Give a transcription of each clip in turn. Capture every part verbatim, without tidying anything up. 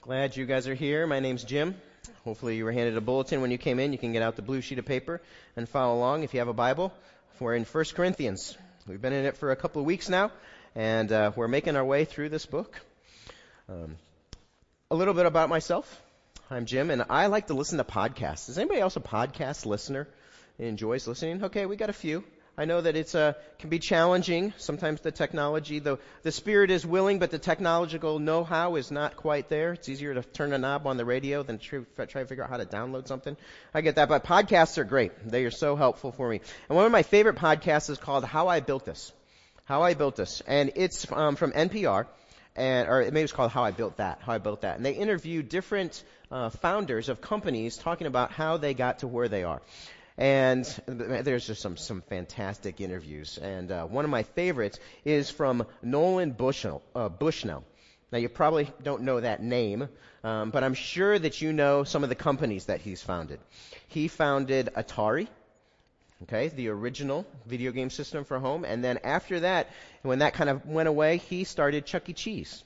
Glad you guys are here. My name's Jim. Hopefully you were handed a bulletin when you came in. You can get out the blue sheet of paper and follow along if you have a Bible. We're in First Corinthians. We've been in it for a couple of weeks now, and uh, we're making our way through this book. Um, a little bit about myself. I'm Jim, and I like to listen to podcasts. Is anybody else a podcast listener that enjoys listening? Okay, we got a few. I know that it's uh, can be challenging. Sometimes the technology, the the spirit is willing, but the technological know-how is not quite there. It's easier to turn a knob on the radio than try, try to figure out how to download something. I get that, but podcasts are great. They are so helpful for me. And one of my favorite podcasts is called How I Built This. How I Built This. And it's um, from N P R. And, or maybe it's called How I Built That, How I Built That. And they interview different uh, founders of companies talking about how they got to where they are. And there's just some, some fantastic interviews. And uh, one of my favorites is from Nolan Bushnell. Uh, Bushnell. Now, you probably don't know that name, um, but I'm sure that you know some of the companies that he's founded. He founded Atari, okay, the original video game system for home. And then after that, when that kind of went away, he started Chuck E. Cheese.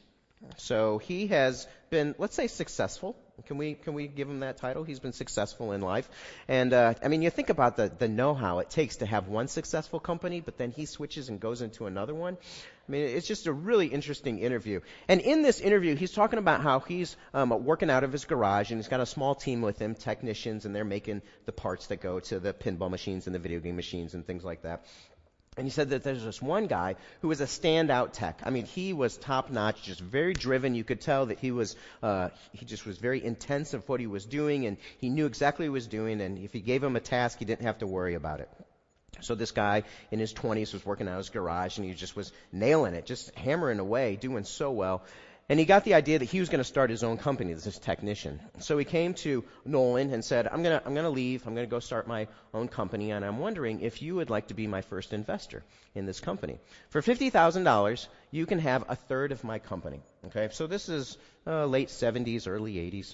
So he has been, let's say, successful. Can we can we give him that title? He's been successful in life. And, uh, I mean, you think about the, the know-how it takes to have one successful company, but then he switches and goes into another one. I mean, it's just a really interesting interview. And in this interview, he's talking about how he's um, working out of his garage, and he's got a small team with him, technicians, and they're making the parts that go to the pinball machines and the video game machines and things like that. And he said that there's this one guy who was a standout tech. I mean, he was top-notch, just very driven. You could tell that he was, uh, he just was very intense of what he was doing, and he knew exactly what he was doing, and if he gave him a task, he didn't have to worry about it. So this guy in his twenties was working out of his garage, and he just was nailing it, just hammering away, doing so well. And he got the idea that he was going to start his own company, this technician. So he came to Nolan and said, I'm going to I'm going to leave. I'm going to go start my own company, and I'm wondering if you would like to be my first investor in this company. For fifty thousand dollars, you can have a third of my company. Okay, so this is uh, late seventies, early eighties.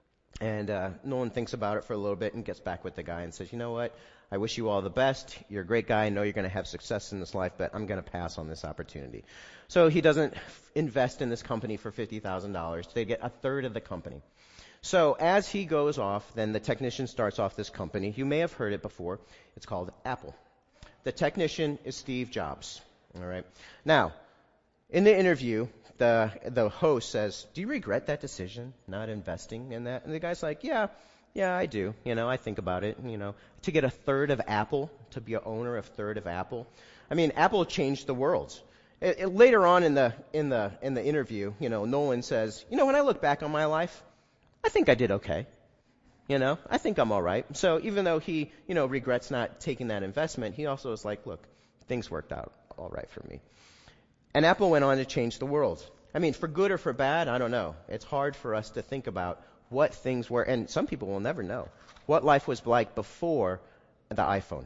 And uh, Nolan thinks about it for a little bit and gets back with the guy and says, you know what? I wish you all the best. You're a great guy. I know you're going to have success in this life, but I'm going to pass on this opportunity. So he doesn't invest in this company for fifty thousand dollars. They get a third of the company. So as he goes off, then the technician starts off this company. You may have heard it before. It's called Apple. The technician is Steve Jobs. All right. Now, in the interview, the the host says, do you regret that decision, not investing in that? And the guy's like, yeah. Yeah, I do. You know, I think about it. You know, to get a third of Apple, to be an owner of a third of Apple. I mean, Apple changed the world. It, it, later on in the in the in the interview, you know, Nolan says, you know, when I look back on my life, I think I did okay. You know, I think I'm all right. So even though he, you know, regrets not taking that investment, he also is like, look, things worked out all right for me. And Apple went on to change the world. I mean, for good or for bad, I don't know. It's hard for us to think about what things were, and some people will never know, what life was like before the iPhone.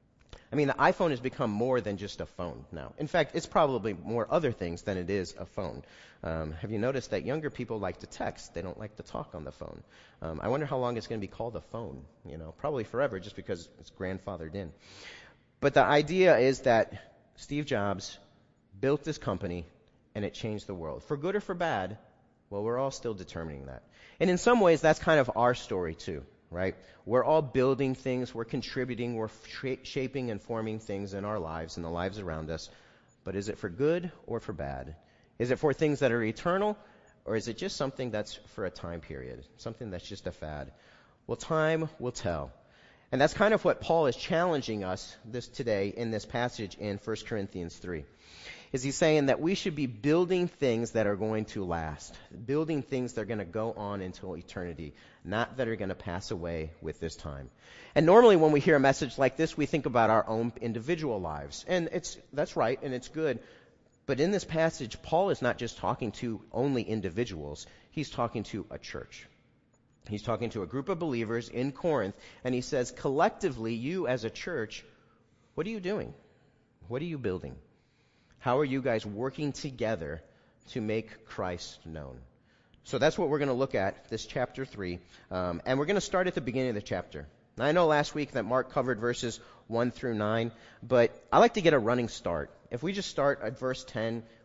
I mean, the iPhone has become more than just a phone now. In fact, it's probably more other things than it is a phone. Um, have you noticed that younger people like to text? They don't like to talk on the phone. Um, I wonder how long it's going to be called a phone. You know, probably forever, just because it's grandfathered in. But the idea is that Steve Jobs built this company, and it changed the world. For good or for bad, well, we're all still determining that. And in some ways, that's kind of our story too, right? We're all building things, we're contributing, we're sh- shaping and forming things in our lives and the lives around us. But is it for good or for bad? Is it for things that are eternal, or is it just something that's for a time period, something that's just a fad? Well, time will tell. And that's kind of what Paul is challenging us this today in this passage in First Corinthians three. Is he's saying that we should be building things that are going to last, building things that are going to go on until eternity, not that are going to pass away with this time. And normally when we hear a message like this, we think about our own individual lives. And it's that's right, and it's good. But in this passage, Paul is not just talking to only individuals. He's talking to a church. He's talking to a group of believers in Corinth, and he says, collectively, you as a church, what are you doing? What are you building? How are you guys working together to make Christ known? So that's what we're going to look at, this chapter three. Um, and we're going to start at the beginning of the chapter. Now, I know last week that Mark covered verses one through nine, but I like to get a running start. If we just start at verse ten,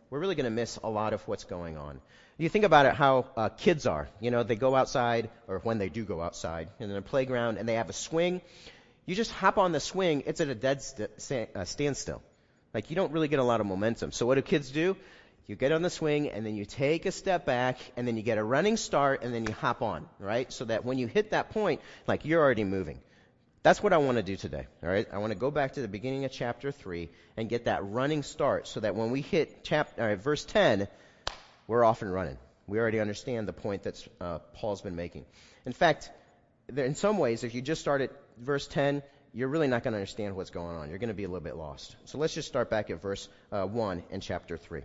we're really going to miss a lot of what's going on. You think about it, how uh, kids are. You know, they go outside, or when they do go outside, in a playground, and they have a swing. You just hop on the swing, it's at a dead st- st- uh, standstill. Like, you don't really get a lot of momentum. So what do kids do? You get on the swing, and then you take a step back, and then you get a running start, and then you hop on, right? So that when you hit that point, like, you're already moving. That's what I want to do today, all right? I want to go back to the beginning of chapter three and get that running start so that when we hit chapter, all right, verse ten, we're off and running. We already understand the point that uh, Paul's been making. In fact, there, in some ways, if you just start at verse ten, you're really not going to understand what's going on. You're going to be a little bit lost. So let's just start back at verse uh, one in chapter three.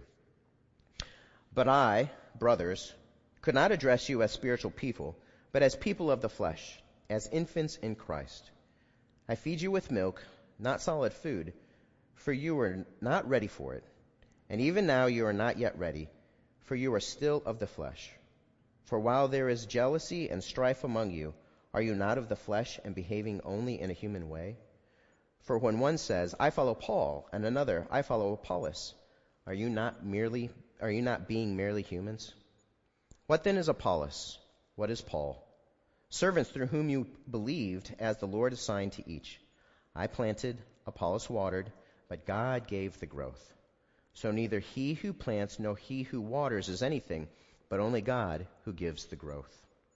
But I, brothers, could not address you as spiritual people, but as people of the flesh, as infants in Christ. I feed you with milk, not solid food, for you are not ready for it. And even now you are not yet ready, for you are still of the flesh. For while there is jealousy and strife among you, are you not of the flesh and behaving only in a human way? For when one says, I follow Paul, and another, I follow Apollos, are you not merely, are you not being merely humans? What then is Apollos? What is Paul? Servants through whom you believed, as the Lord assigned to each. I planted, Apollos watered, but God gave the growth. So neither he who plants nor he who waters is anything, but only God who gives the growth.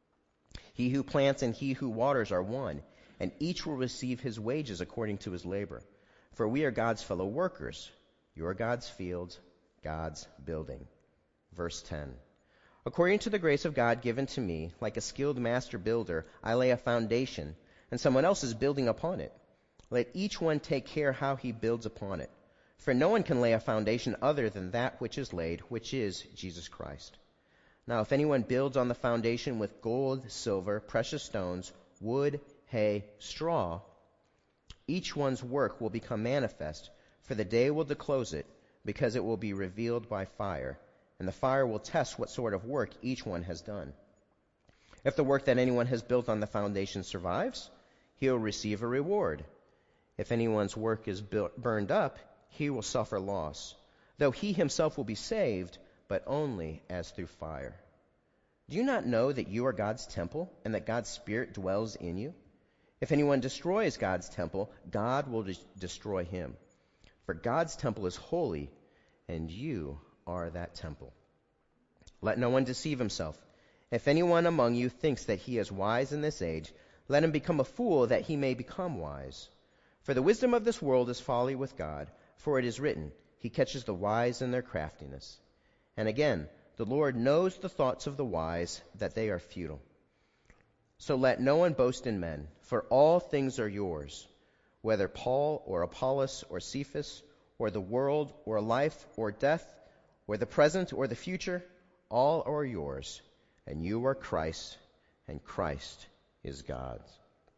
He who plants and he who waters are one, and each will receive his wages according to his labor. For we are God's fellow workers. You are God's field, God's building. Verse ten. According to the grace of God given to me, like a skilled master builder, I lay a foundation, and someone else is building upon it. Let each one take care how he builds upon it. For no one can lay a foundation other than that which is laid, which is Jesus Christ. Now if anyone builds on the foundation with gold, silver, precious stones, wood, hay, straw, each one's work will become manifest, for the day will disclose it, because it will be revealed by fire. And the fire will test what sort of work each one has done. If the work that anyone has built on the foundation survives, he will receive a reward. If anyone's work is built, burned up, he will suffer loss, though he himself will be saved, but only as through fire. Do you not know that you are God's temple, and that God's Spirit dwells in you? If anyone destroys God's temple, God will des- destroy him. For God's temple is holy, and you are that temple. Let no one deceive himself. If anyone among you thinks that he is wise in this age, let him become a fool that he may become wise. For the wisdom of this world is folly with God, for it is written, He catches the wise in their craftiness. And again, the Lord knows the thoughts of the wise, that they are futile. So let no one boast in men, for all things are yours, whether Paul or Apollos or Cephas, or the world or life or death, or the present or the future, all are yours, and you are Christ, and Christ is God's.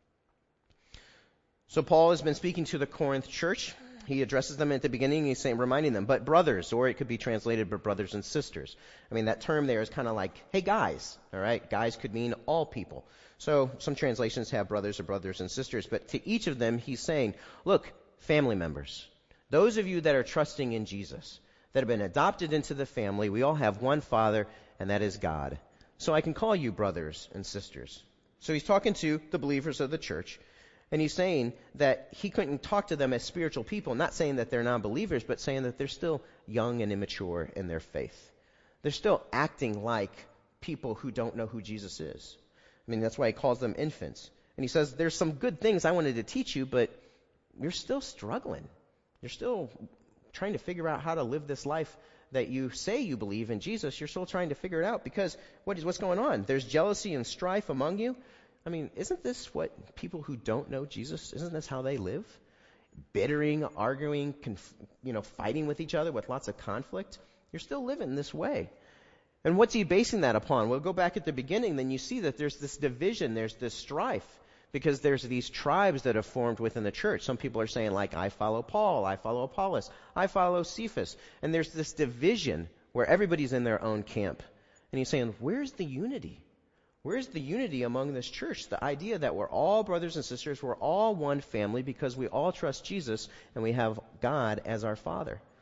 So Paul has been speaking to the Corinth church. He addresses them at the beginning. He's saying, reminding them, but brothers, or it could be translated, but brothers and sisters. I mean, that term there is kind of like, hey, guys, all right? Guys could mean all people. So some translations have brothers or brothers and sisters, but to each of them, he's saying, look, family members, those of you that are trusting in Jesus, that have been adopted into the family, we all have one Father, and that is God. So I can call you brothers and sisters. So he's talking to the believers of the church, and he's saying that he couldn't talk to them as spiritual people, not saying that they're non-believers, but saying that they're still young and immature in their faith. They're still acting like people who don't know who Jesus is. I mean, that's why he calls them infants. And he says, there's some good things I wanted to teach you, but you're still struggling. You're still trying to figure out how to live this life that you say you believe in Jesus. You're still trying to figure it out because what is what's going on? There's jealousy and strife among you. I mean, isn't this what people who don't know Jesus, isn't this how they live? Bittering, arguing, conf- you know, fighting with each other with lots of conflict. You're still living this way. And what's he basing that upon? Well, go back at the beginning, then you see that there's this division, there's this strife, because there's these tribes that have formed within the church. Some people are saying, like, I follow Paul, I follow Apollos, I follow Cephas. And there's this division where everybody's in their own camp. And he's saying, where's the unity? Where's the unity among this church? The idea that we're all brothers and sisters, we're all one family because we all trust Jesus and we have God as our Father.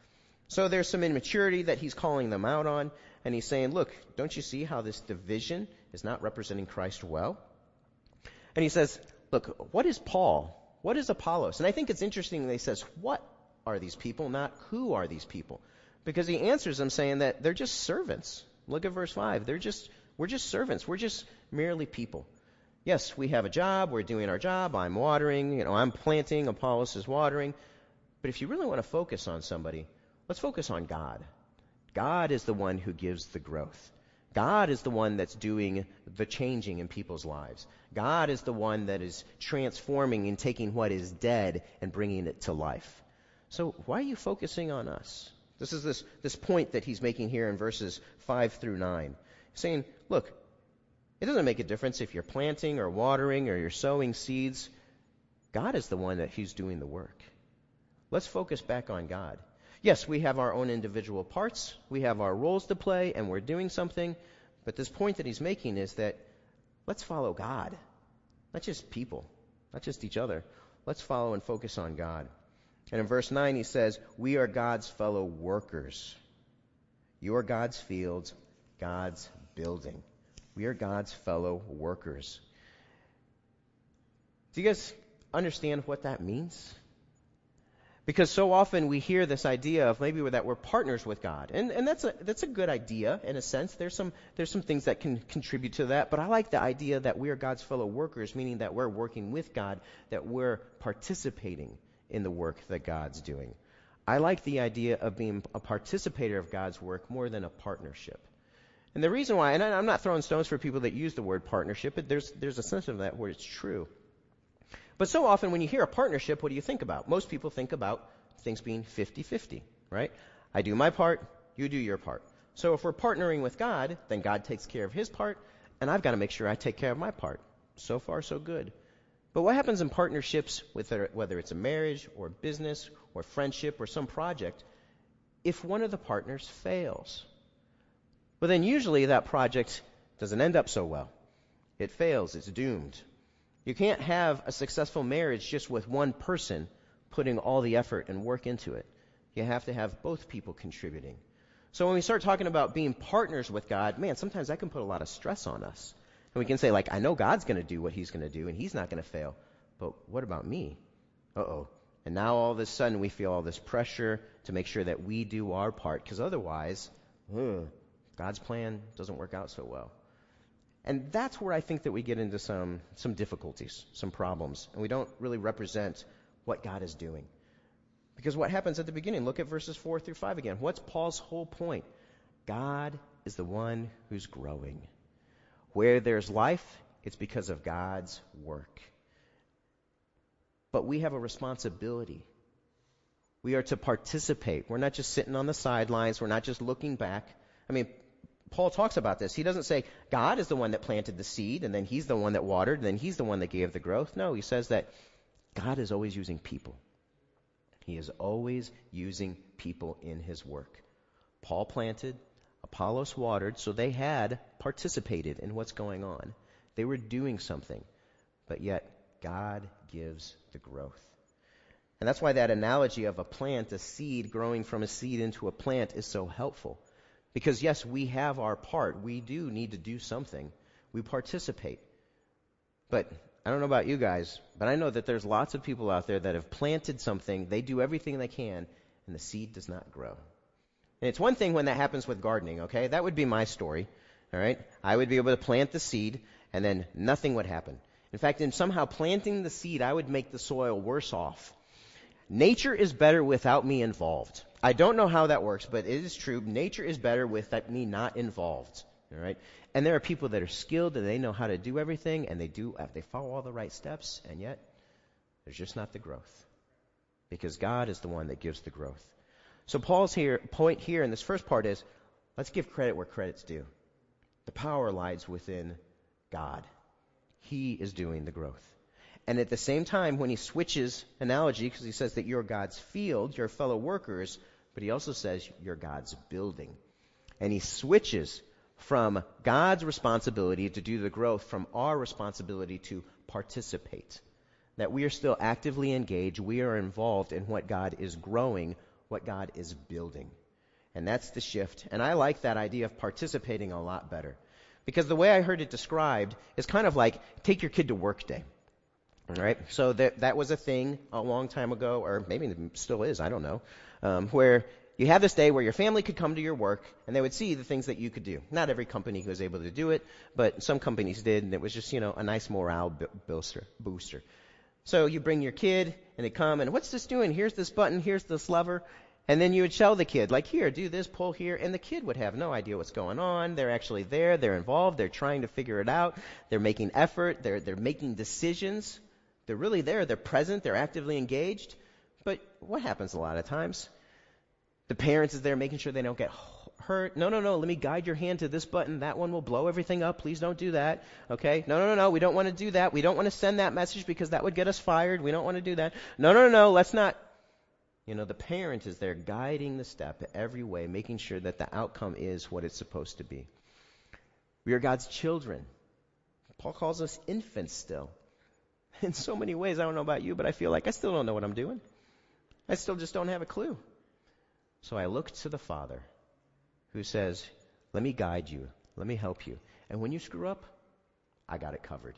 So there's some immaturity that he's calling them out on, and he's saying, look, don't you see how this division is not representing Christ well? And he says, look, what is Paul? What is Apollos? And I think it's interesting that he says, what are these people, not who are these people? Because he answers them saying that they're just servants. Look at verse five. They're just, we're just servants. We're just merely people. Yes, we have a job. We're doing our job. I'm watering. You know, I'm planting. Apollos is watering. But if you really want to focus on somebody, let's focus on God. God is the one who gives the growth. God is the one that's doing the changing in people's lives. God is the one that is transforming and taking what is dead and bringing it to life. So why are you focusing on us? This is this, this point that he's making here in verses five through nine. He's saying, look, it doesn't make a difference if you're planting or watering or you're sowing seeds. God is the one that he's doing the work. Let's focus back on God. Yes, we have our own individual parts. We have our roles to play, and we're doing something. But this point that he's making is that let's follow God. Not just people, not just each other. Let's follow and focus on God. And in verse nine, he says, we are God's fellow workers. You are God's fields, God's building. We are God's fellow workers. Do you guys understand what that means? Because so often we hear this idea of maybe that we're partners with God. And and that's a that's a good idea in a sense. There's some there's some things that can contribute to that. But I like the idea that we are God's fellow workers, meaning that we're working with God, that we're participating in the work that God's doing. I like the idea of being a participator of God's work more than a partnership. And the reason why, and I'm not throwing stones for people that use the word partnership, but there's there's a sense of that where it's true. But so often when you hear a partnership, what do you think about? Most people think about things being fifty-fifty, right? I do my part, you do your part. So if we're partnering with God, then God takes care of his part, and I've got to make sure I take care of my part. So far, so good. But what happens in partnerships, with a, whether it's a marriage or business or friendship or some project, if one of the partners fails? Well, then usually that project doesn't end up so well. It fails. It's doomed. You can't have a successful marriage just with one person putting all the effort and work into it. You have to have both people contributing. So when we start talking about being partners with God, man, sometimes that can put a lot of stress on us. And we can say, like, I know God's going to do what he's going to do, and he's not going to fail. But what about me? Uh-oh. And now all of a sudden we feel all this pressure to make sure that we do our part, because otherwise, ugh, God's plan doesn't work out so well. And that's where I think that we get into some some difficulties, some problems, and we don't really represent what God is doing. Because what happens at the beginning, look at verses four through five again. What's Paul's whole point? God is the one who's growing. Where there's life, it's because of God's work. But we have a responsibility. We are to participate. We're not just sitting on the sidelines. We're not just looking back. I mean, Paul talks about this. He doesn't say God is the one that planted the seed, and then he's the one that watered, and then he's the one that gave the growth. No, he says that God is always using people. He is always using people in his work. Paul planted, Apollos watered, so they had participated in what's going on. They were doing something, but yet God gives the growth. And that's why that analogy of a plant, a seed growing from a seed into a plant is so helpful. Because yes, we have our part. We do need to do something. We participate. But I don't know about you guys, but I know that there's lots of people out there that have planted something. They do everything they can, and the seed does not grow. And it's one thing when that happens with gardening, okay? That would be my story, all right? I would be able to plant the seed, and then nothing would happen. In fact, in somehow planting the seed, I would make the soil worse off. Nature is better without me involved. I don't know how that works, but it is true. Nature is better with me not involved. All right? And there are people that are skilled and they know how to do everything, and they do they follow all the right steps, and yet there's just not the growth. Because God is the one that gives the growth. So Paul's here point here in this first part is, let's give credit where credit's due. The power lies within God. He is doing the growth. And at the same time, when he switches analogy, because he says that you're God's field, you're fellow workers, but he also says you're God's building. And he switches from God's responsibility to do the growth from our responsibility to participate. That we are still actively engaged. We are involved in what God is growing what God is building. And that's the shift. And I like that idea of participating a lot better. Because the way I heard it described is kind of like take your kid to work day. All right? So that that was a thing a long time ago, or maybe it still is, I don't know, um, where you had this day where your family could come to your work and they would see the things that you could do. Not every company was able to do it, but some companies did, and it was just, you know, a nice morale booster. booster. So you bring your kid and they come and what's this doing? Here's this button, here's this lever. And then you would show the kid, like, here, do this, pull here. And the kid would have no idea what's going on. They're actually there. They're involved. They're trying to figure it out. They're making effort. They're, they're making decisions. They're really there. They're present. They're actively engaged. But what happens a lot of times? The parents is there making sure they don't get hurt. No, no, no. Let me guide your hand to this button. That one will blow everything up. Please don't do that. Okay? No, no, no, no. We don't want to do that. We don't want to send that message because that would get us fired. We don't want to do that. No, no, no, no. Let's not. You know, the parent is there guiding the step every way, making sure that the outcome is what it's supposed to be. We are God's children. Paul calls us infants still. In so many ways, I don't know about you, but I feel like I still don't know what I'm doing. I still just don't have a clue. So I look to the Father who says, let me guide you. Let me help you. And when you screw up, I got it covered.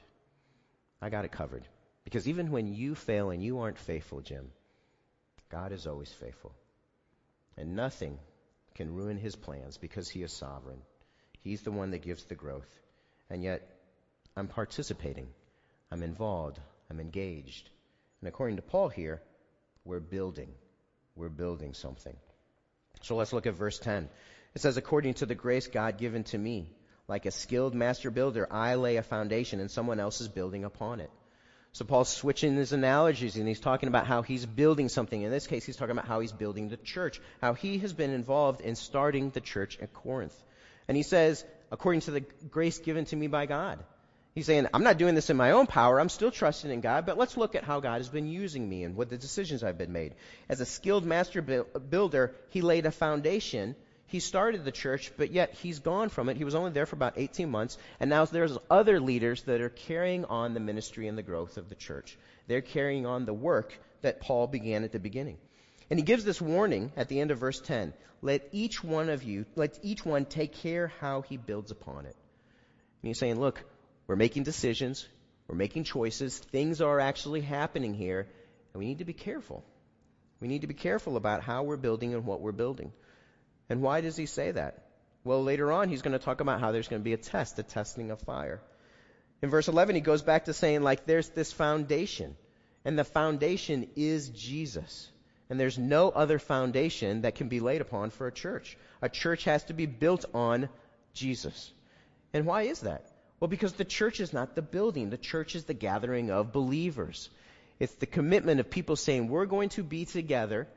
I got it covered. Because even when you fail and you aren't faithful, Jim, God is always faithful. And nothing can ruin his plans because he is sovereign. He's the one that gives the growth. And yet, I'm participating. I'm involved. I'm engaged. And according to Paul here, we're building. We're building something. So let's look at verse ten. It says, according to the grace God given to me, like a skilled master builder, I lay a foundation and someone else is building upon it. So Paul's switching his analogies, and he's talking about how he's building something. In this case, he's talking about how he's building the church, how he has been involved in starting the church at Corinth. And he says, according to the grace given to me by God. He's saying, I'm not doing this in my own power. I'm still trusting in God, but let's look at how God has been using me and what the decisions I've been made. As a skilled master builder, he laid a foundation. He started the church, but yet he's gone from it. He was only there for about eighteen months, and now there's other leaders that are carrying on the ministry and the growth of the church. They're carrying on the work that Paul began at the beginning. And he gives this warning at the end of verse ten. Let each one of you, let each one take care how he builds upon it. And he's saying, look, we're making decisions, we're making choices, things are actually happening here, and we need to be careful. We need to be careful about how we're building and what we're building. And why does he say that? Well, later on, he's going to talk about how there's going to be a test, a testing of fire. In verse eleven, he goes back to saying, like, there's this foundation. And the foundation is Jesus. And there's no other foundation that can be laid upon for a church. A church has to be built on Jesus. And why is that? Well, because the church is not the building. The church is the gathering of believers. It's the commitment of people saying, we're going to be together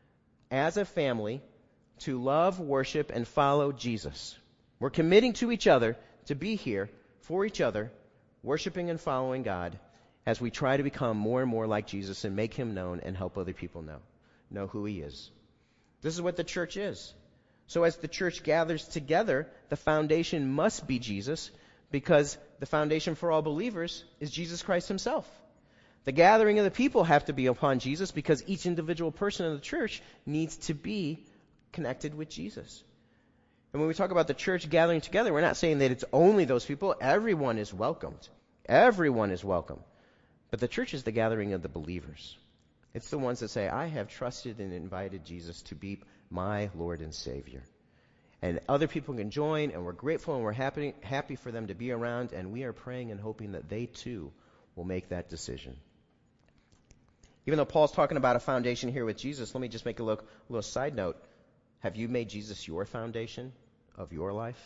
as a family to love, worship, and follow Jesus. We're committing to each other to be here for each other, worshiping and following God as we try to become more and more like Jesus and make him known and help other people know, know who he is. This is what the church is. So as the church gathers together, the foundation must be Jesus, because the foundation for all believers is Jesus Christ himself. The gathering of the people have to be upon Jesus because each individual person in the church needs to be connected with Jesus. And when we talk about the church gathering together, we're not saying that it's only those people. Everyone is welcomed. Everyone is welcome. But the church is the gathering of the believers. It's the ones that say, I have trusted and invited Jesus to be my Lord and Savior. And other people can join, and we're grateful and we're happy, happy for them to be around, and we are praying and hoping that they too will make that decision. Even though Paul's talking about a foundation here with Jesus, let me just make a little, little side note. Have you made Jesus your foundation of your life?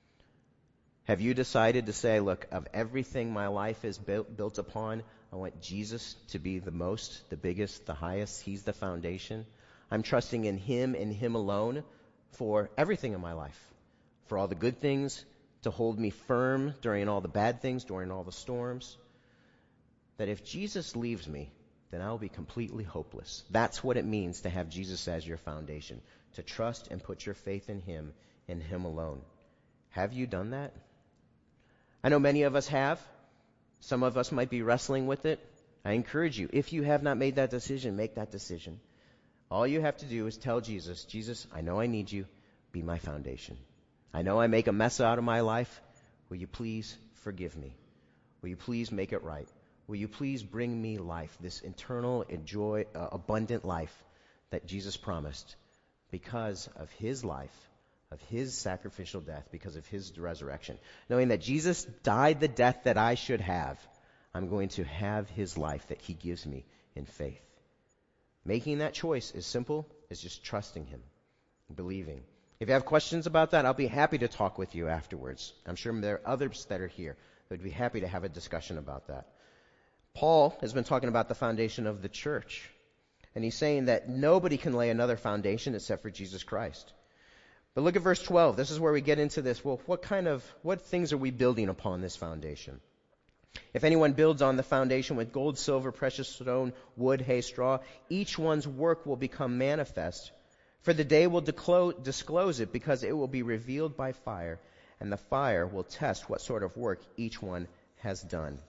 Have you decided to say, look, of everything my life is built, built upon, I want Jesus to be the most, the biggest, the highest. He's the foundation. I'm trusting in him and him alone for everything in my life, for all the good things, to hold me firm during all the bad things, during all the storms. That if Jesus leaves me, then I'll be completely hopeless. That's what it means to have Jesus as your foundation, to trust and put your faith in him and him alone. Have you done that? I know many of us have. Some of us might be wrestling with it. I encourage you, if you have not made that decision, make that decision. All you have to do is tell Jesus, Jesus, I know I need you. Be my foundation. I know I make a mess out of my life. Will you please forgive me? Will you please make it right? Will you please bring me life, this eternal, enjoy, uh, abundant life that Jesus promised because of his life, of his sacrificial death, because of his resurrection. Knowing that Jesus died the death that I should have, I'm going to have his life that he gives me in faith. Making that choice is simple as just trusting him, believing. If you have questions about that, I'll be happy to talk with you afterwards. I'm sure there are others that are here that would be happy to have a discussion about that. Paul has been talking about the foundation of the church, and he's saying that nobody can lay another foundation except for Jesus Christ. But look at verse twelve. This is where we get into this. Well, what kind of, what things are we building upon this foundation? If anyone builds on the foundation with gold, silver, precious stone, wood, hay, straw, each one's work will become manifest. For the day will declo- disclose it, because it will be revealed by fire, and the fire will test what sort of work each one has done.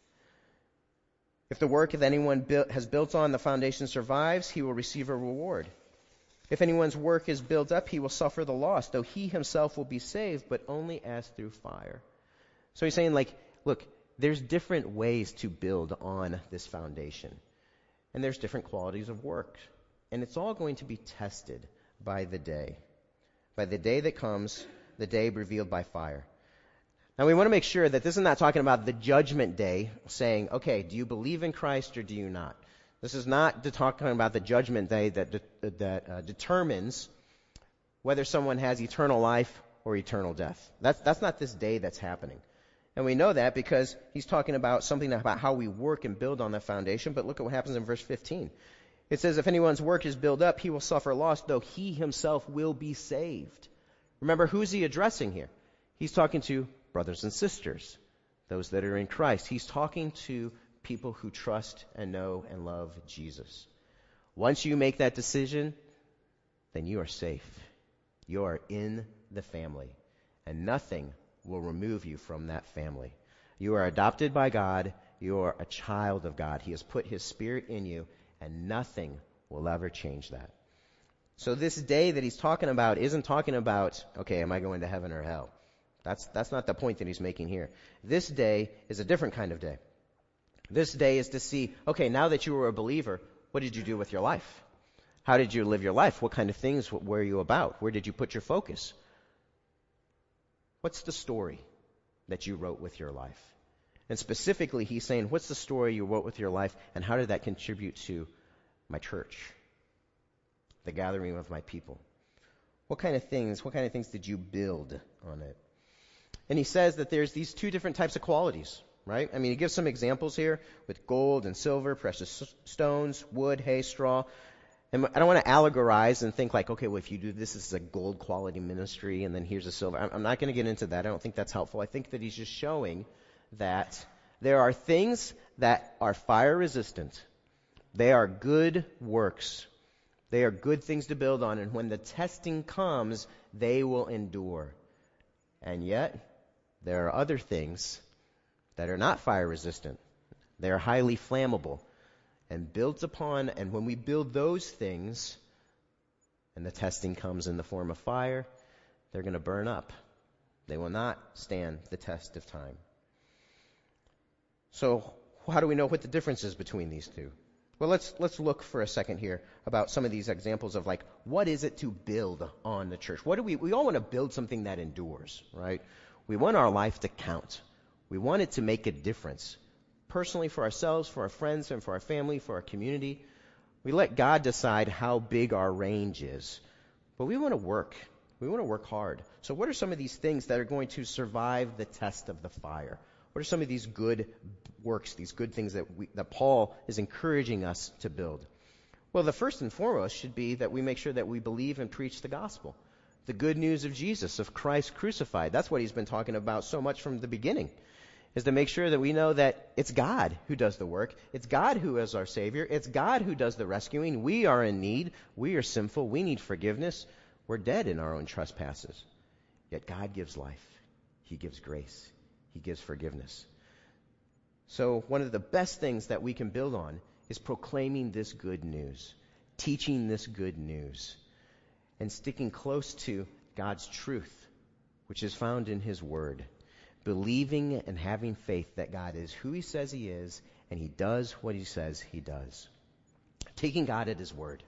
If the work that anyone built, has built on the foundation survives, he will receive a reward. If anyone's work is built up, he will suffer the loss, though he himself will be saved, but only as through fire. So he's saying, like, look, there's different ways to build on this foundation. And there's different qualities of work. And it's all going to be tested by the day. By the day that comes, the day revealed by fire. Now we want to make sure that this is not talking about the judgment day, saying, okay, do you believe in Christ or do you not? This is not talking about the judgment day that, de- that uh, determines whether someone has eternal life or eternal death. That's, that's not this day that's happening. And we know that because he's talking about something about how we work and build on the foundation. But look at what happens in verse fifteen. It says, if anyone's work is built up, he will suffer loss, though he himself will be saved. Remember, who's he addressing here? He's talking to brothers and sisters, those that are in Christ. He's talking to people who trust and know and love Jesus. Once you make that decision, then you are safe. You are in the family, and nothing will remove you from that family. You are adopted by God. You are a child of God. He has put his Spirit in you, and nothing will ever change that. So this day that he's talking about isn't talking about, okay, am I going to heaven or hell? That's, that's not the point that he's making here. This day is a different kind of day. This day is to see, okay, now that you were a believer, what did you do with your life? How did you live your life? What kind of things were you about? Where did you put your focus? What's the story that you wrote with your life? And specifically, he's saying, what's the story you wrote with your life, and how did that contribute to my church, the gathering of my people? What kind of things, what kind of things did you build on it? And he says that there's these two different types of qualities, right? I mean, he gives some examples here with gold and silver, precious stones, wood, hay, straw. And I don't want to allegorize and think like, okay, well, if you do this, this is a gold quality ministry, and then here's a silver. I'm not going to get into that. I don't think that's helpful. I think that he's just showing that there are things that are fire resistant. They are good works. They are good things to build on, and when the testing comes, they will endure. And yet, there are other things that are not fire resistant. They are highly flammable and built upon, and when we build those things, and the testing comes in the form of fire, they're going to burn up. They will not stand the test of time. So, how do we know what the difference is between these two? Well, let's let's look for a second here about some of these examples of like, what is it to build on the church? What do we, we all want to build something that endures, right? We want our life to count. We want it to make a difference. Personally, for ourselves, for our friends, and for our family, for our community. We let God decide how big our range is. But we want to work. We want to work hard. So what are some of these things that are going to survive the test of the fire? What are some of these good works, these good things that we, that Paul is encouraging us to build? Well, the first and foremost should be that we make sure that we believe and preach the gospel. The good news of Jesus, of Christ crucified. That's what he's been talking about so much from the beginning. Is to make sure that we know that it's God who does the work. It's God who is our Savior. It's God who does the rescuing. We are in need. We are sinful. We need forgiveness. We're dead in our own trespasses. Yet God gives life. He gives grace. He gives forgiveness. So one of the best things that we can build on is proclaiming this good news. teaching this good news, and sticking close to God's truth, which is found in his word, believing and having faith that God is who he says he is, and he does what he says he does. Taking God at his word,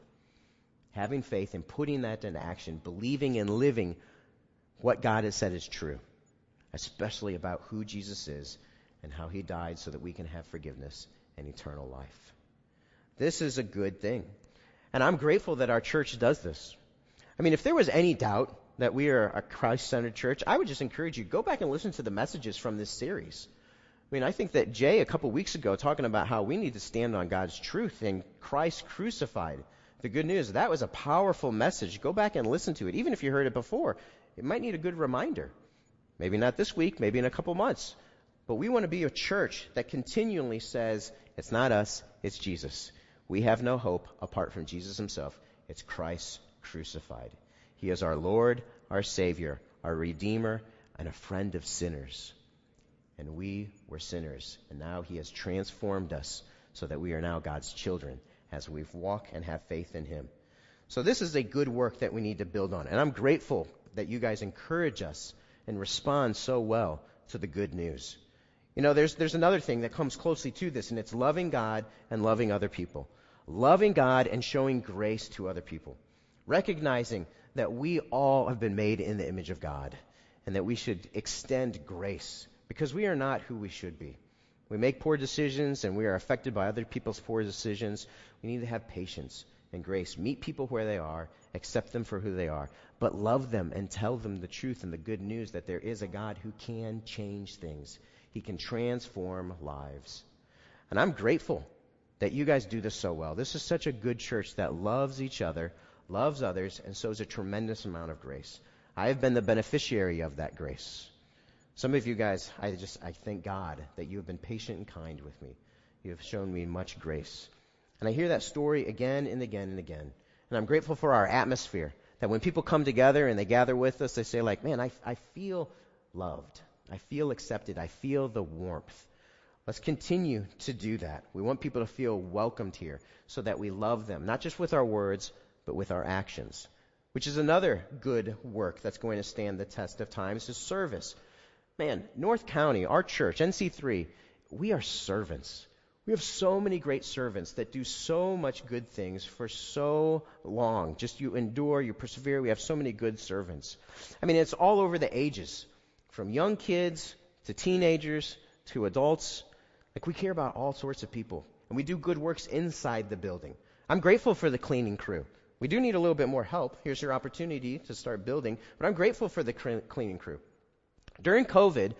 having faith and putting that into action, believing and living what God has said is true, especially about who Jesus is and how he died so that we can have forgiveness and eternal life. This is a good thing. And I'm grateful that our church does this. I mean, if there was any doubt that we are a Christ-centered church, I would just encourage you, go back and listen to the messages from this series. I mean, I think that Jay, a couple weeks ago, talking about how we need to stand on God's truth and Christ crucified, the good news, that was a powerful message. Go back and listen to it. Even if you heard it before, it might need a good reminder. Maybe not this week, maybe in a couple months. But we want to be a church that continually says, it's not us, it's Jesus. We have no hope apart from Jesus himself. It's Christ crucified. He is our Lord, our Savior, our Redeemer, and a friend of sinners. And we were sinners, and now he has transformed us so that we are now God's children as we walk and have faith in him. So this is a good work that we need to build on. And I'm grateful that you guys encourage us and respond so well to the good news. You know, there's there's another thing that comes closely to this, and it's loving God and loving other people. Loving God and showing grace to other people. Recognizing that we all have been made in the image of God, and that we should extend grace, because we are not who we should be. We make poor decisions, and we are affected by other people's poor decisions. We need to have patience and grace. Meet people where they are, accept them for who they are, but love them and tell them the truth and the good news that there is a God who can change things. He can transform lives. And I'm grateful that you guys do this so well. This is such a good church that loves each other, loves others, and shows a tremendous amount of grace. I have been the beneficiary of that grace. Some of you guys, I just, I thank God that you have been patient and kind with me. You have shown me much grace. And I hear that story again and again and again. And I'm grateful for our atmosphere, that when people come together and they gather with us, they say like, man, I, I feel loved. I feel accepted. I feel the warmth. Let's continue to do that. We want people to feel welcomed here so that we love them, not just with our words, but with our actions, which is another good work that's going to stand the test of time, is service. Man, North County, our church, N C three, we are servants. We have so many great servants that do so much good things for so long. Just you endure, you persevere. We have so many good servants. I mean, it's all over the ages, from young kids to teenagers to adults. Like, we care about all sorts of people, and we do good works inside the building. I'm grateful for the cleaning crew. We do need a little bit more help. Here's your opportunity to start building, but I'm grateful for the cleaning crew. During COVID,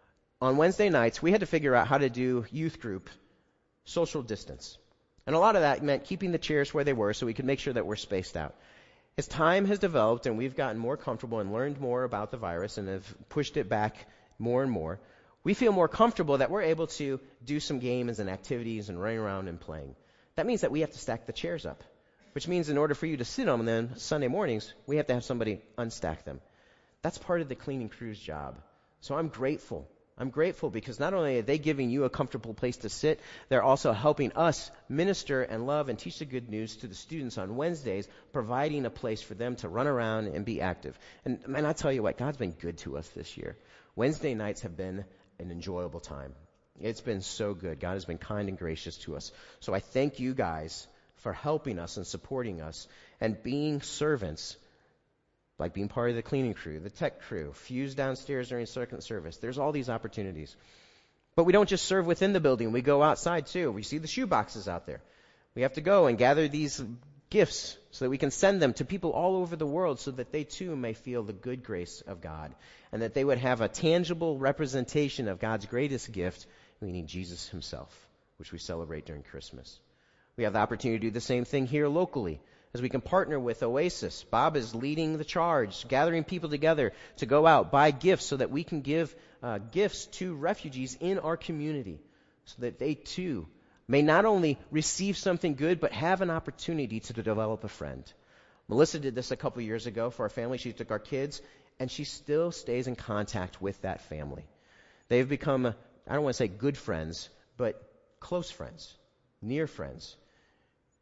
on Wednesday nights, we had to figure out how to do youth group social distance. And a lot of that meant keeping the chairs where they were so we could make sure that we're spaced out. As time has developed and we've gotten more comfortable and learned more about the virus and have pushed it back more and more, we feel more comfortable that we're able to do some games and activities and running around and playing. That means that we have to stack the chairs up, which means in order for you to sit on them Sunday mornings, we have to have somebody unstack them. That's part of the cleaning crew's job. So I'm grateful. I'm grateful because not only are they giving you a comfortable place to sit, they're also helping us minister and love and teach the good news to the students on Wednesdays, providing a place for them to run around and be active. And man, I tell you what, God's been good to us this year. Wednesday nights have been an enjoyable time. It's been so good. God has been kind and gracious to us. So I thank you guys for helping us and supporting us and being servants, like being part of the cleaning crew, the tech crew, Fuse downstairs during second service. There's all these opportunities. But we don't just serve within the building. We go outside too. We see the shoe boxes out there. We have to go and gather these gifts so that we can send them to people all over the world so that they too may feel the good grace of God and that they would have a tangible representation of God's greatest gift, meaning Jesus himself, which we celebrate during Christmas. We have the opportunity to do the same thing here locally, as we can partner with Oasis. Bob is leading the charge, gathering people together to go out, buy gifts so that we can give uh, gifts to refugees in our community so that they too may not only receive something good, but have an opportunity to develop a friend. Melissa did this a couple years ago for our family. She took our kids, and she still stays in contact with that family. They've become, I don't want to say good friends, but close friends, near friends.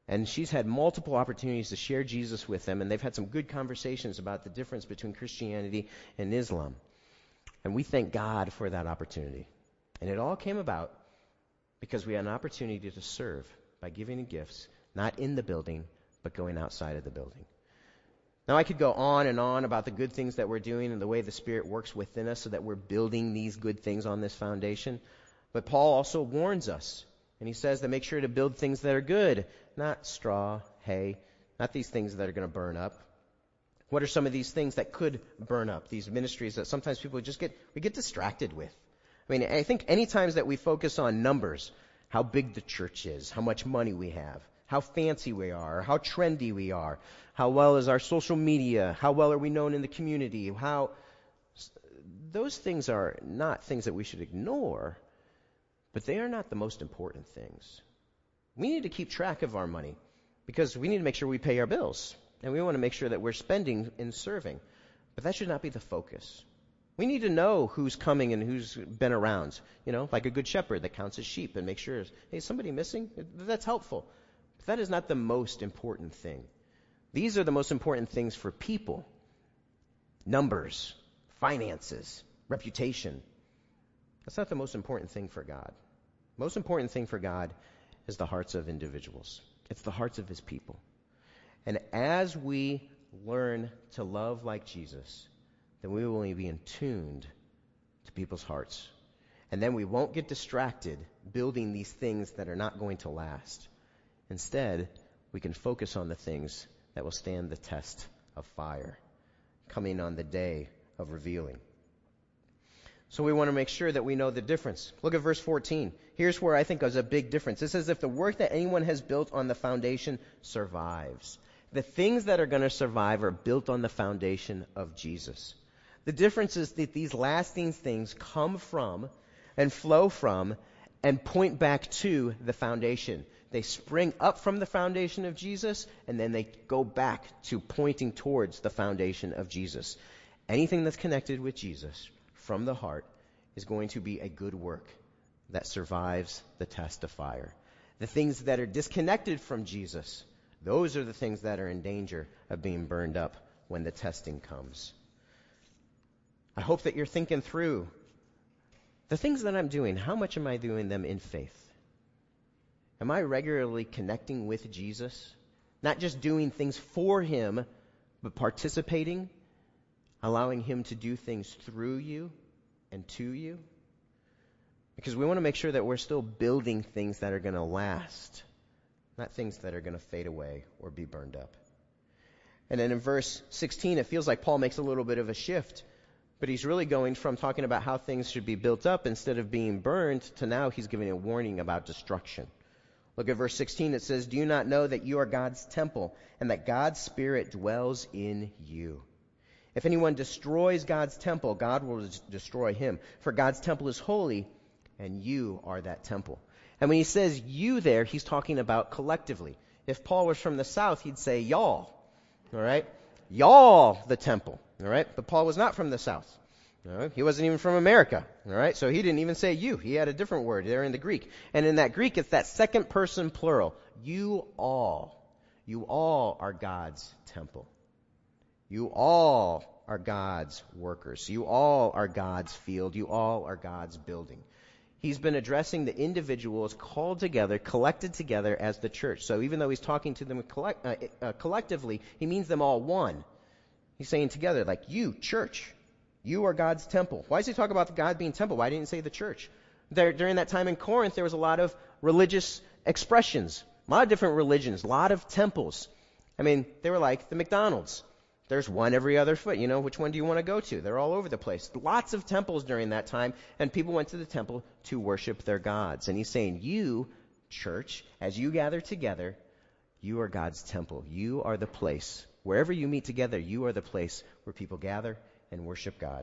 And she's had multiple opportunities to share Jesus with them, and they've had some good conversations about the difference between Christianity and Islam. And we thank God for that opportunity. And it all came about because we had an opportunity to serve by giving gifts, not in the building, but going outside of the building. Now, I could go on and on about the good things that we're doing and the way the Spirit works within us so that we're building these good things on this foundation. But Paul also warns us, and he says to make sure to build things that are good, not straw, hay, not these things that are going to burn up. What are some of these things that could burn up, these ministries that sometimes people just get, we get distracted with? I mean, I think any times that we focus on numbers, how big the church is, how much money we have, how fancy we are, how trendy we are, how well is our social media, how well are we known in the community, how those things are not things that we should ignore, but they are not the most important things. We need to keep track of our money because we need to make sure we pay our bills, and we want to make sure that we're spending in serving, but that should not be the focus. We need to know who's coming and who's been around, you know, like a good shepherd that counts his sheep and makes sure, hey, is somebody missing? That's helpful. But that is not the most important thing. These are the most important things for people. Numbers, finances, reputation. That's not the most important thing for God. Most important thing for God is the hearts of individuals. It's the hearts of his people. And as we learn to love like Jesus, then we will be in tuned to people's hearts. And then we won't get distracted building these things that are not going to last. Instead, we can focus on the things that will stand the test of fire, coming on the day of revealing. So we want to make sure that we know the difference. Look at verse fourteen. Here's where I think there's a big difference. It says, if the work that anyone has built on the foundation survives. The things that are going to survive are built on the foundation of Jesus. The difference is that these lasting things come from and flow from and point back to the foundation. They spring up from the foundation of Jesus, and then they go back to pointing towards the foundation of Jesus. Anything that's connected with Jesus from the heart is going to be a good work that survives the test of fire. The things that are disconnected from Jesus, those are the things that are in danger of being burned up when the testing comes. I hope that you're thinking through the things that I'm doing. How much am I doing them in faith? Am I regularly connecting with Jesus? Not just doing things for him, but participating, allowing him to do things through you and to you? Because we want to make sure that we're still building things that are going to last, not things that are going to fade away or be burned up. And then in verse sixteen, it feels like Paul makes a little bit of a shift. But he's really going from talking about how things should be built up instead of being burned to now he's giving a warning about destruction. Look at verse sixteen. It says, do you not know that you are God's temple and that God's Spirit dwells in you? If anyone destroys God's temple, God will des- destroy him. For God's temple is holy and you are that temple. And when he says you there, he's talking about collectively. If Paul was from the south, he'd say y'all. All right? Y'all the temple. All right? But Paul was not from the south. All right? He wasn't even from America. All right? So he didn't even say you. He had a different word there in the Greek. And in that Greek, it's that second person plural. You all. You all are God's temple. You all are God's workers. You all are God's field. You all are God's building. He's been addressing the individuals called together, collected together as the church. So even though he's talking to them collect, uh, uh, collectively, he means them all one. He's saying together, like you, church, you are God's temple. Why does he talk about God being temple? Why didn't he say the church? There, during that time in Corinth, there was a lot of religious expressions, a lot of different religions, a lot of temples. I mean, they were like the McDonald's. There's one every other foot. You know, which one do you want to go to? They're all over the place. Lots of temples during that time, and people went to the temple to worship their gods. And he's saying, you, church, as you gather together, you are God's temple. You are the place. Wherever you meet together, you are the place where people gather and worship God.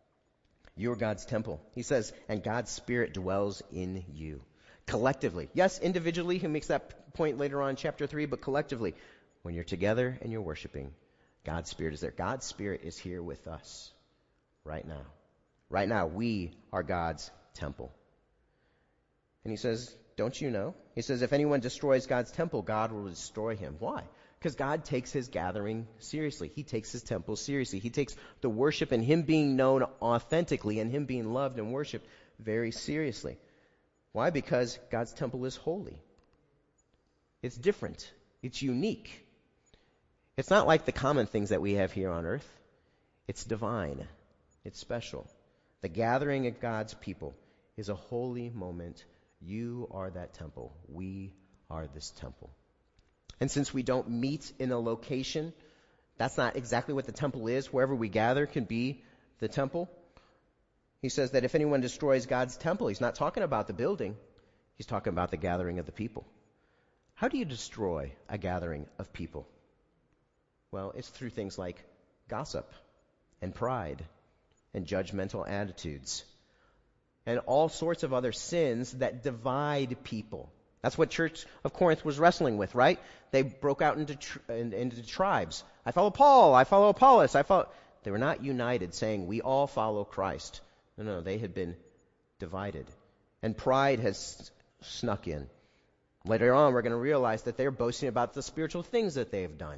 You are God's temple. He says, and God's Spirit dwells in you. Collectively. Yes, individually, he makes that point later on in chapter three, but collectively, when you're together and you're worshiping, God's Spirit is there. God's Spirit is here with us right now. Right now, we are God's temple. And he says, don't you know? He says, if anyone destroys God's temple, God will destroy him. Why? Because God takes his gathering seriously. He takes his temple seriously. He takes the worship and him being known authentically and him being loved and worshiped very seriously. Why? Because God's temple is holy. It's different. It's unique. It's not like the common things that we have here on earth. It's divine. It's special. The gathering of God's people is a holy moment. You are that temple. We are this temple. And since we don't meet in a location, that's not exactly what the temple is. Wherever we gather can be the temple. He says that if anyone destroys God's temple, he's not talking about the building. He's talking about the gathering of the people. How do you destroy a gathering of people? Well, it's through things like gossip and pride and judgmental attitudes and all sorts of other sins that divide people. That's what Church of Corinth was wrestling with, right? They broke out into tr- into tribes. I follow Paul. I follow Apollos. I follow. They were not united, saying we all follow Christ. No, no, they had been divided, and pride has snuck in. Later on, we're going to realize that they're boasting about the spiritual things that they have done.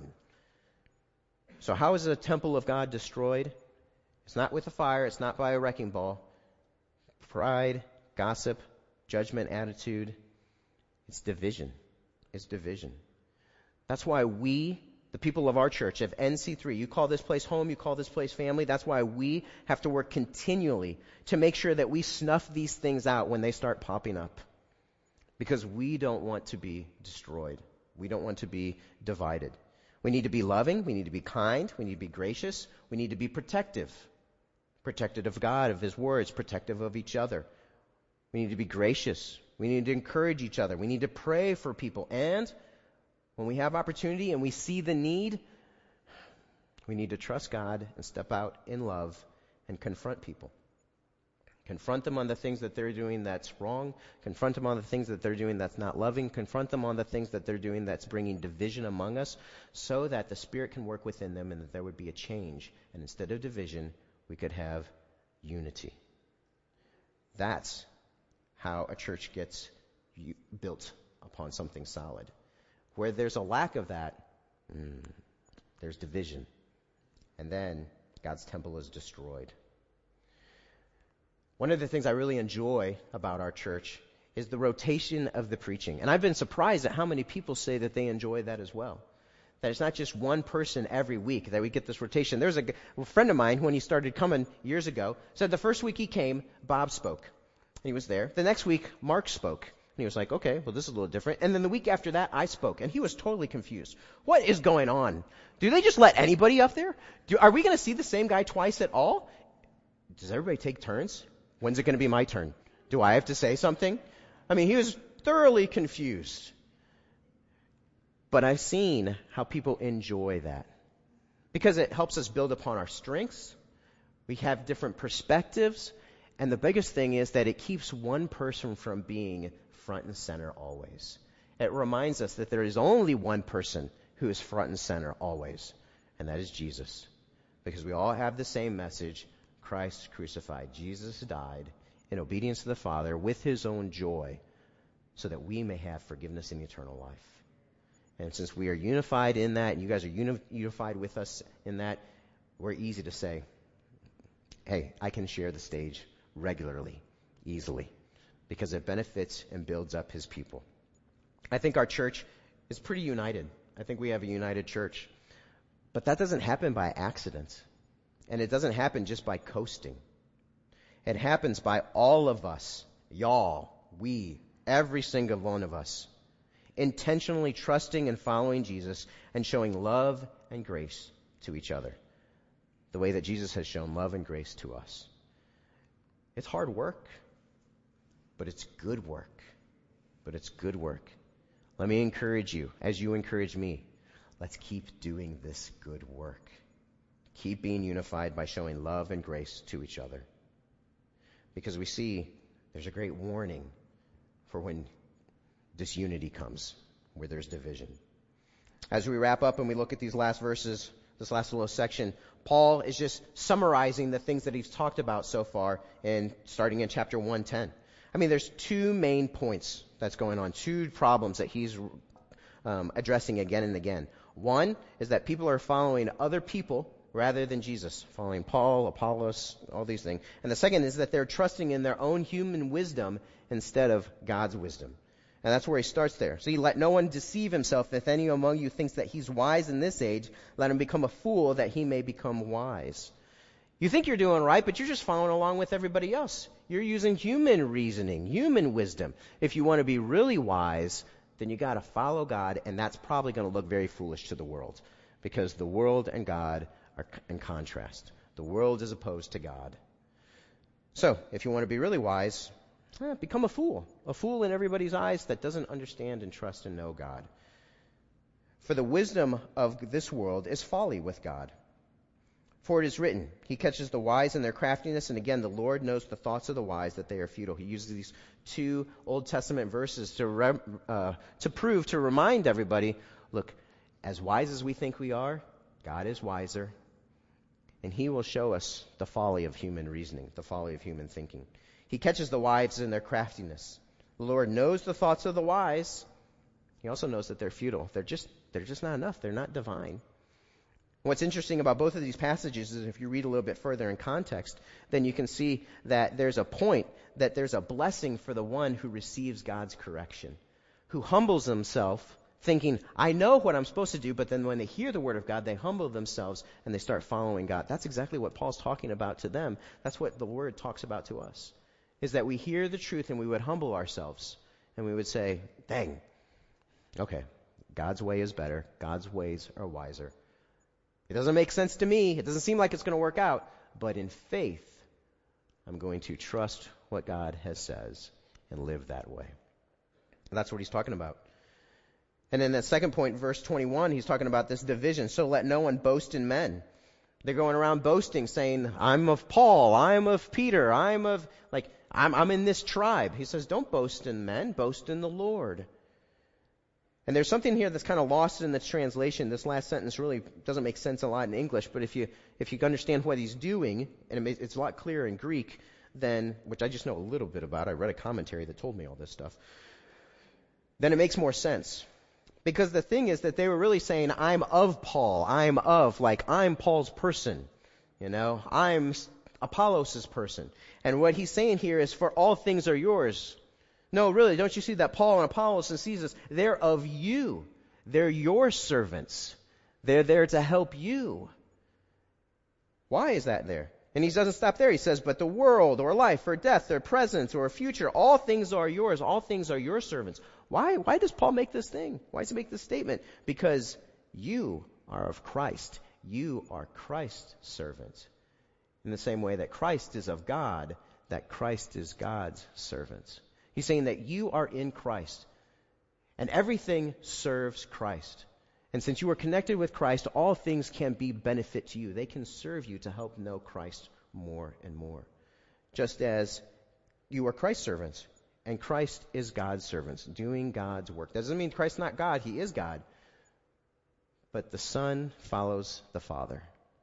So, how is the temple of God destroyed? It's not with a fire. It's not by a wrecking ball. Pride, gossip, judgment, attitude. It's division. It's division. That's why we, the people of our church, of N C three, you call this place home, you call this place family, that's why we have to work continually to make sure that we snuff these things out when they start popping up. Because we don't want to be destroyed. We don't want to be divided. We need to be loving. We need to be kind. We need to be gracious. We need to be protective. Protective of God, of His words, protective of each other. We need to be gracious. We need to encourage each other. We need to pray for people. And when we have opportunity and we see the need, we need to trust God and step out in love and confront people. Confront them on the things that they're doing that's wrong. Confront them on the things that they're doing that's not loving. Confront them on the things that they're doing that's bringing division among us, so that the Spirit can work within them and that there would be a change. And instead of division, we could have unity. That's how a church gets built upon something solid. Where there's a lack of that, mm, there's division. And then God's temple is destroyed. One of the things I really enjoy about our church is the rotation of the preaching. And I've been surprised at how many people say that they enjoy that as well. That it's not just one person every week that we get this rotation. There's a, a friend of mine, when he started coming years ago, said the first week he came, Bob spoke. He was there. The next week, Mark spoke. And he was like, okay, well, this is a little different. And then the week after that, I spoke. And he was totally confused. What is going on? Do they just let anybody up there? Do, are we going to see the same guy twice at all? Does everybody take turns? When's it going to be my turn? Do I have to say something? I mean, he was thoroughly confused. But I've seen how people enjoy that. Because it helps us build upon our strengths. We have different perspectives. And the biggest thing is that it keeps one person from being front and center always. It reminds us that there is only one person who is front and center always. And that is Jesus. Because we all have the same message. Christ crucified. Jesus died in obedience to the Father with His own joy so that we may have forgiveness and eternal life. And since we are unified in that, and you guys are uni- unified with us in that, we're easy to say, hey, I can share the stage regularly, easily, because it benefits and builds up His people. I think our church is pretty united. I think we have a united church. But that doesn't happen by accident. And it doesn't happen just by coasting. It happens by all of us, y'all, we, every single one of us, intentionally trusting and following Jesus and showing love and grace to each other, the way that Jesus has shown love and grace to us. It's hard work, but it's good work. But it's good work. Let me encourage you, as you encourage me, let's keep doing this good work. Keep being unified by showing love and grace to each other. Because we see there's a great warning for when disunity comes, where there's division. As we wrap up and we look at these last verses, this last little section, Paul is just summarizing the things that he's talked about so far, in starting in chapter one ten. I mean, there's two main points that's going on, two problems that he's um, addressing again and again. One is that people are following other people rather than Jesus, following Paul, Apollos, all these things. And the second is that they're trusting in their own human wisdom instead of God's wisdom. And that's where he starts there. So, let no one deceive himself. If any among you thinks that he's wise in this age, let him become a fool that he may become wise. You think you're doing right, but you're just following along with everybody else. You're using human reasoning, human wisdom. If you want to be really wise, then you got to follow God, and that's probably going to look very foolish to the world, because the world and God are in contrast. The world is opposed to God. So, if you want to be really wise, eh, become a fool. A fool in everybody's eyes that doesn't understand and trust and know God. For the wisdom of this world is folly with God. For it is written, he catches the wise in their craftiness, and again, the Lord knows the thoughts of the wise, that they are futile. He uses these two Old Testament verses to re- uh, to prove, to remind everybody, look, as wise as we think we are, God is wiser, and he will show us the folly of human reasoning, the folly of human thinking. He catches the wise in their craftiness. The Lord knows the thoughts of the wise. He also knows that they're futile. They're just, they're just not enough. They're not divine. What's interesting about both of these passages is if you read a little bit further in context, then you can see that there's a point, that there's a blessing for the one who receives God's correction, who humbles himself, thinking, I know what I'm supposed to do, but then when they hear the word of God, they humble themselves and they start following God. That's exactly what Paul's talking about to them. That's what the word talks about to us, is that we hear the truth and we would humble ourselves and we would say, dang, okay, God's way is better. God's ways are wiser. It doesn't make sense to me. It doesn't seem like it's going to work out. But in faith, I'm going to trust what God has says and live that way. And that's what he's talking about. And then that second point, verse twenty-one, he's talking about this division. So let no one boast in men. They're going around boasting, saying, I'm of Paul, I'm of Peter, I'm of, like, I'm, I'm in this tribe. He says, don't boast in men, boast in the Lord. And there's something here that's kind of lost in the translation. This last sentence really doesn't make sense a lot in English, but if you if you understand what he's doing, and it makes, it's a lot clearer in Greek, then, which I just know a little bit about, I read a commentary that told me all this stuff, then it makes more sense. Because the thing is that they were really saying, I'm of Paul, I'm of, like, I'm Paul's person, you know, I'm Apollos' person. And what he's saying here is, for all things are yours. No, really, don't you see that Paul and Apollos and Cephas, they're of you. They're your servants. They're there to help you. Why is that there? And he doesn't stop there. He says, but the world or life or death or present or future, all things are yours. All things are your servants. Why? Why does Paul make this thing? Why does he make this statement? Because you are of Christ. You are Christ's servants. In the same way that Christ is of God, that Christ is God's servants. He's saying that you are in Christ, and everything serves Christ. And since you are connected with Christ, all things can be benefit to you. They can serve you to help know Christ more and more. Just as you are Christ's servants, and Christ is God's servants, doing God's work. That doesn't mean Christ's not God. He is God. But the Son follows the Father.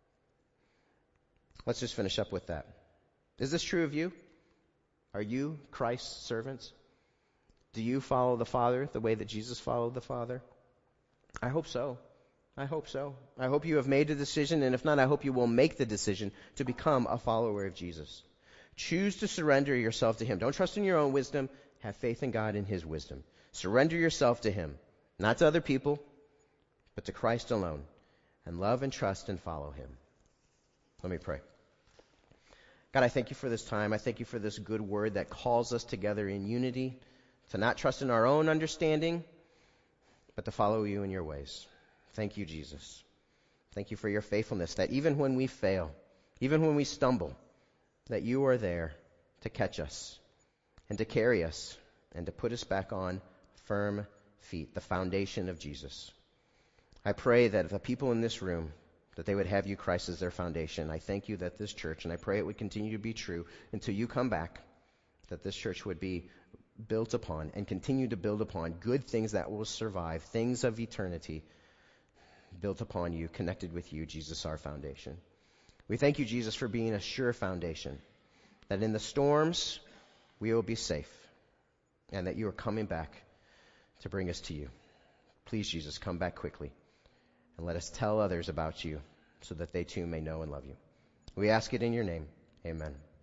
Let's just finish up with that. Is this true of you? Are you Christ's servants? Do you follow the Father the way that Jesus followed the Father? I hope so. I hope so. I hope you have made a decision, and if not, I hope you will make the decision to become a follower of Jesus. Choose to surrender yourself to him. Don't trust in your own wisdom. Have faith in God and his wisdom. Surrender yourself to him, not to other people, but to Christ alone, and love and trust and follow him. Let me pray. God, I thank you for this time. I thank you for this good word that calls us together in unity, to not trust in our own understanding, but to follow you in your ways. Thank you, Jesus. Thank you for your faithfulness, that even when we fail, even when we stumble, that you are there to catch us and to carry us and to put us back on firm feet, the foundation of Jesus. I pray that the people in this room, that they would have you, Christ, as their foundation. I thank you that this church, and I pray it would continue to be true until you come back, that this church would be built upon and continue to build upon good things that will survive, things of eternity, built upon you, connected with you, Jesus, our foundation. We thank you, Jesus, for being a sure foundation, that in the storms, we will be safe, and that you are coming back to bring us to you. Please, Jesus, come back quickly, and let us tell others about you so that they too may know and love you. We ask it in your name. Amen.